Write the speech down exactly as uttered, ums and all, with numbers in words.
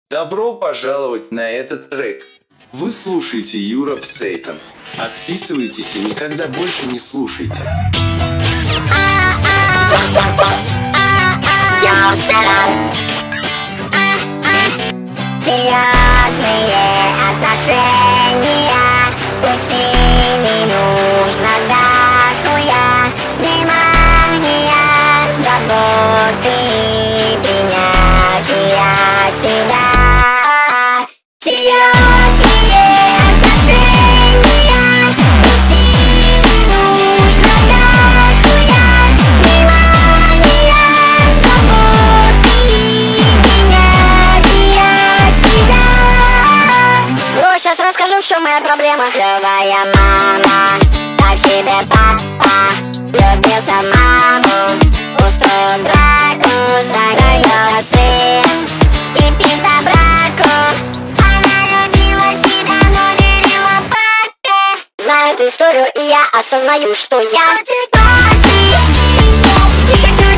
Добро пожаловать на этот трек. Вы слушаете Europe Satan. Отписывайтесь и никогда больше не слушайте. Серьезные отношения усилий нужно дохуя. Внимание, заботы и принятия себя. Серьезные отношения усилий нужно дохуя. Внимание, заботы и принятия себя. Ну, сейчас расскажу, в чем моя проблема. Клевая мама, так себе папа, влюбился в маму, устроил драку, загорелся сын и пизда браку. Она любила себя, но верила папе. Знаю эту историю, и я осознаю, что я не хочу